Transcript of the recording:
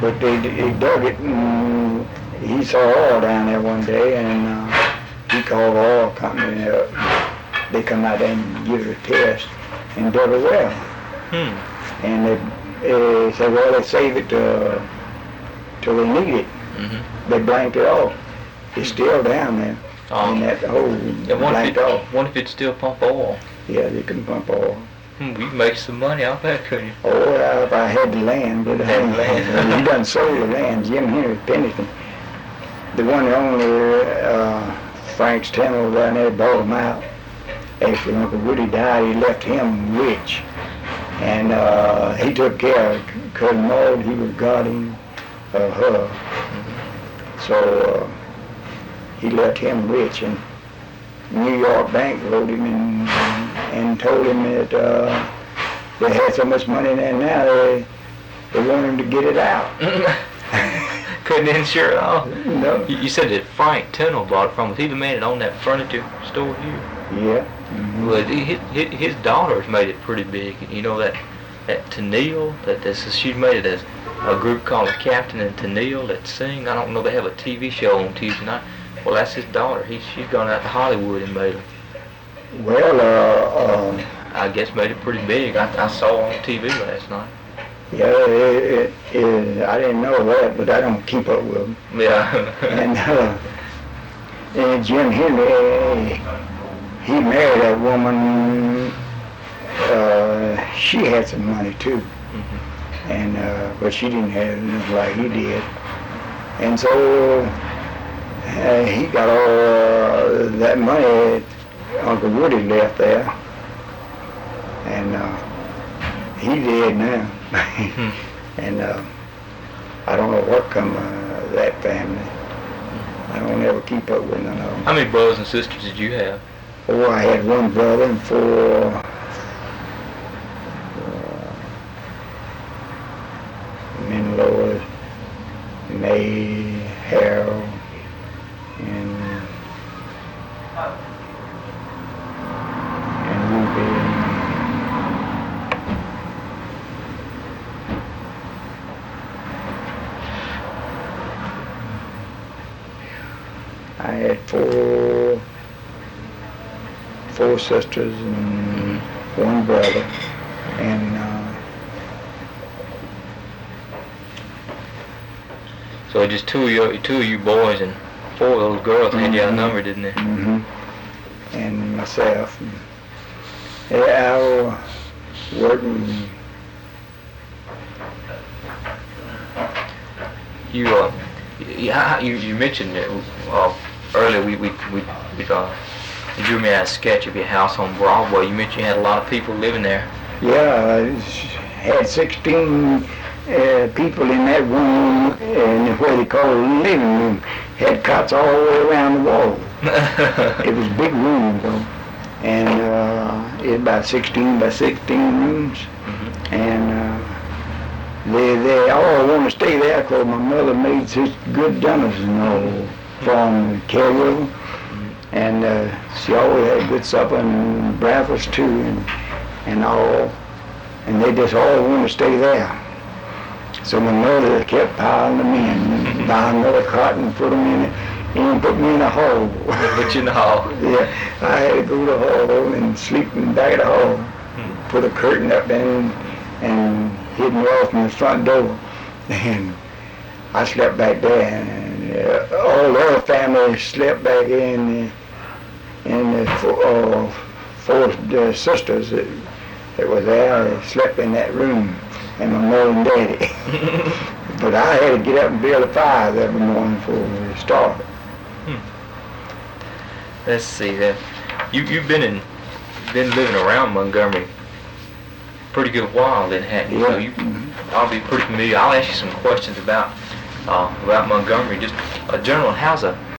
But they dug it, and he saw oil down there one day, and he called the oil company up. They come out there and give it a test and dug a well. And they said, well, let's save it till they need it. They blanked it off. It's still down there. And that hole blanked off. Wonder if it'd still pump oil. Yeah, they can pump oil. We could make some money off that, couldn't you? Oh, if I had the land, but he done sold the land. Jim Henry Pennington, the one that owned Frank's Tunnel down there, bought him out. After Uncle Woody died, he left him rich. And he took care of Cousin Maud. He was guardian of her. So he left him rich. And New York Bank wrote him and told him that they had so much money there now they want him to get it out. Couldn't insure it all? No. You said that Frank Tunnel bought it from. Was he the man that owned that furniture store here? Yeah. Well, his daughters made it pretty big. You know that Tennille, she made it as a group called the Captain and Tennille that sing. I don't know, they have a TV show on Tuesday night. Well, that's his daughter. She's gone out to Hollywood and made it. Well, I guess made it pretty big. I saw on TV last night. Yeah, I didn't know that, but I don't keep up with them. Yeah. And Jim Henry, he married that woman. She had some money too, and but she didn't have it like he did. And so he got all that money Uncle Woody left there, and he dead now. And I don't know what come of that family. I don't ever keep up with none of them. How many brothers and sisters did you have? Oh, I had one brother and four Menlows, May, Harold, and Ruby. I had four sisters and one brother, and so just two of you boys and four of those girls had you outnumbered, didn't they? And myself. And I was working. You mentioned that earlier we drew me out a sketch of your house on Broadway. You mentioned you had a lot of people living there. Yeah, I had 16 people in that room, and what they call the living room. Had cots all the way around the wall. It was a big room though, and it was about 16 by 16 rooms, and they all want to stay there because my mother made such good dinners and all from Carrier, and she always had good supper and breakfast too, and all, and they just all want to stay there. So my mother kept piling them in, buy another cot and put them in it, and put me in a hall. Put you in the hall? Yeah, I had to go to the hall and sleep in the back of the hall. Put a curtain up and hid me off from the front door. And I slept back there, and all the other family slept back in, and the four sisters that were there slept in that room. And my mom and daddy. But I had to get up and build a fire every morning before we started. Let's see that you've been living around Montgomery pretty good while then, hadn't you? Yeah. So I'll be pretty familiar. I'll ask you some questions about Montgomery. Just a general, how's a